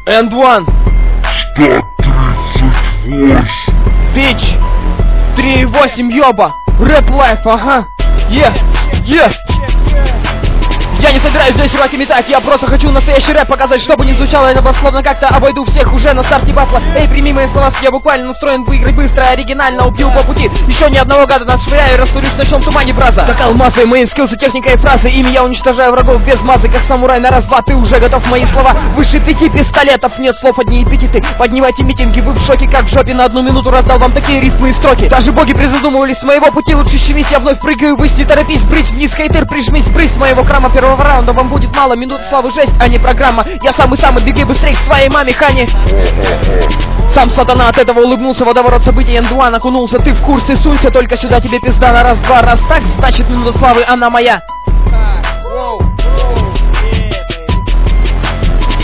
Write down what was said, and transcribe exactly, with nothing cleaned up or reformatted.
энд один. сто тридцать восемь. Бич. три восемь, ёба. Рэп лайф, ага. Е, е. Я не собираюсь здесь рвать и метать, я просто хочу настоящий рэп показать, чтобы не звучало это словно как-то обойду всех уже на старте батла. Эй, прими мои слова, я буквально настроен выиграть быстро, оригинально убью по пути. Еще ни одного гада надшвыряю и растворюсь в ночном тумане, браза. Как алмазы, мои скиллсы, техника и фразы, ими я уничтожаю врагов без мазы, как самурай на раз-два. Ты уже готов, мои слова выше пяти пистолетов, нет слов, одни эпитеты. Поднимайте митинги, вы в шоке, как в жопе, на одну минуту раздал вам такие рифмы и строки. Даже боги призадумывались с моего пути, лучше щемись, я вновь прыгаю ввысь, не торопись, брысь вниз, хейтер, прижмись, брысь моего храма первого раунда, вам будет мало, минут славы жесть, а не программа. Я самый-самый, беги быстрей к своей маме, Хани. Сам сатана от этого улыбнулся, водоворот событий энд один окунулся. Ты в курсе, суйся, только сюда тебе пизда на раз-два. Раз так, значит минута славы, она моя.